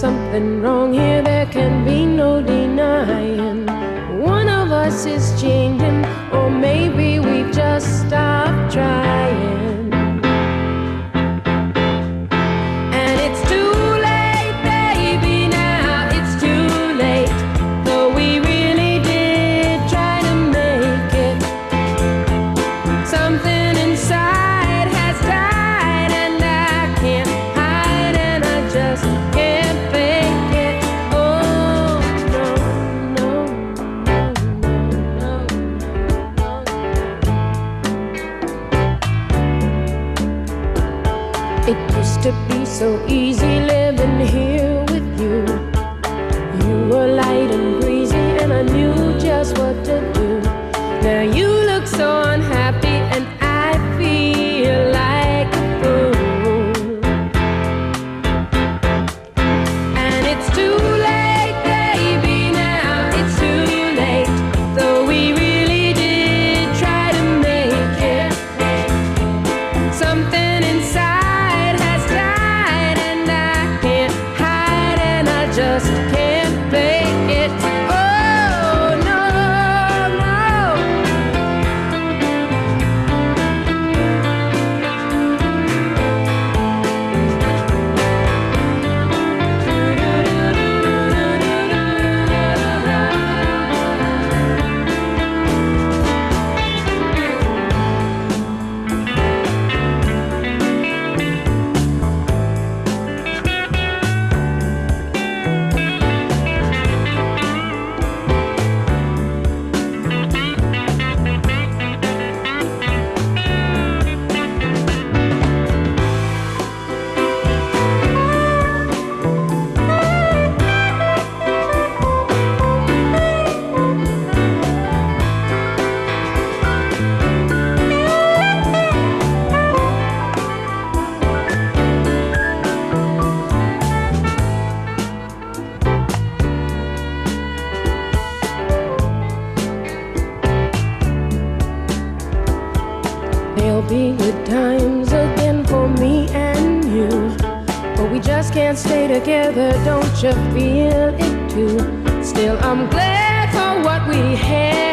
something wrong here, there can be no denying. One of us is changing, or maybe we've just stopped trying. And it's too late, baby, now it's too late. Though we really did try to make it, something inside has died, and I can't hide, and I just can't fake it. Oh, no, no, no, no, no. It used to be so easy living here with you. You were light and breezy, and I knew just what to do. Now you look so unhappy, and I feel like a fool. And it's too late, baby, now it's too late. Though we really did try to make it, something inside has died, and I can't hide, and I just can't fake it. Oh, no, no. There'll be good times again for me and you, but we just can't stay together, don't you feel it too? Still, I'm glad for what we had.